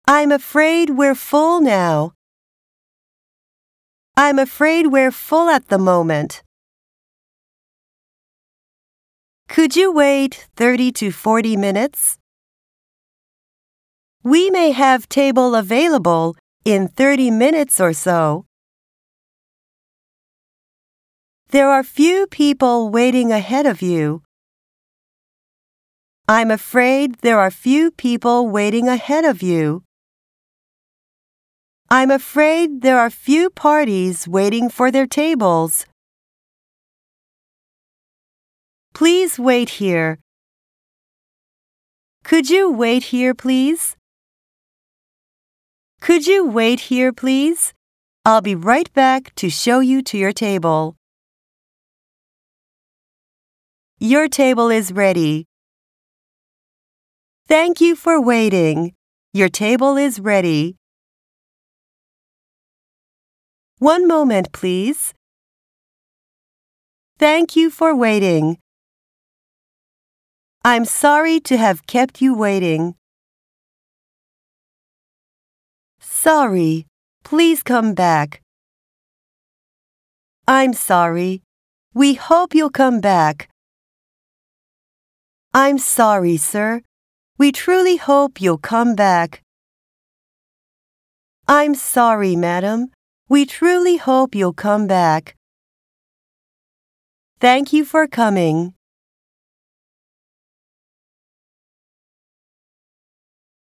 I'm afraid we're full now. I'm afraid we're full at the moment. Could you wait 30 to 40 minutes? We may have table available in 30 minutes or so. There are few people waiting ahead of you. I'm afraid there are few people waiting ahead of you. I'm afraid there are few parties waiting for their tables. Please wait here. Could you wait here, please? Could you wait here, please? I'll be right back to show you to your table. Your table is ready. Thank you for waiting. Your table is ready. One moment, please. Thank you for waiting. I'm sorry to have kept you waiting. Sorry. Please come back. I'm sorry. We hope you'll come back. I'm sorry, sir. We truly hope you'll come back. I'm sorry, madam. We truly hope you'll come back. Thank you for coming.